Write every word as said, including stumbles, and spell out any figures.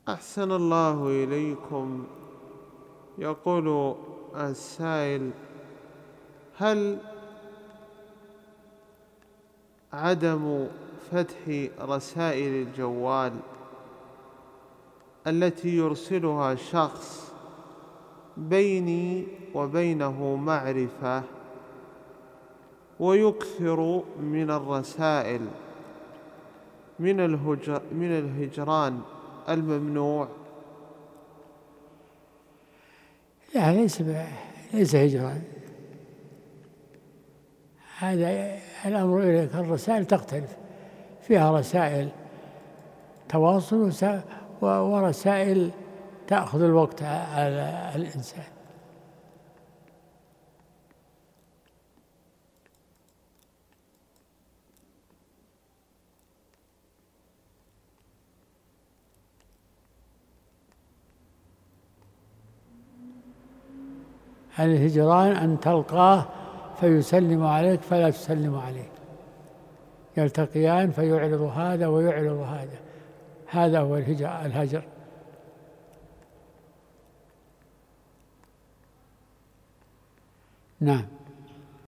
أحسن الله إليكم. يقول السائل: هل عدم فتح رسائل الجوال التي يرسلها شخص بيني وبينه معرفة ويكثر من الرسائل من الهجر من الهجران الممنوع؟ لا، ليس ليس هجران، هذا الأمر إليك. الرسائل تختلف، فيها رسائل تواصل ورسائل تأخذ الوقت على الإنسان. الهجران أن تلقاه فيسلم عليك فلا تسلم عليه، يلتقيان فيعرض هذا ويعرض هذا، هذا هو الهجر. نعم.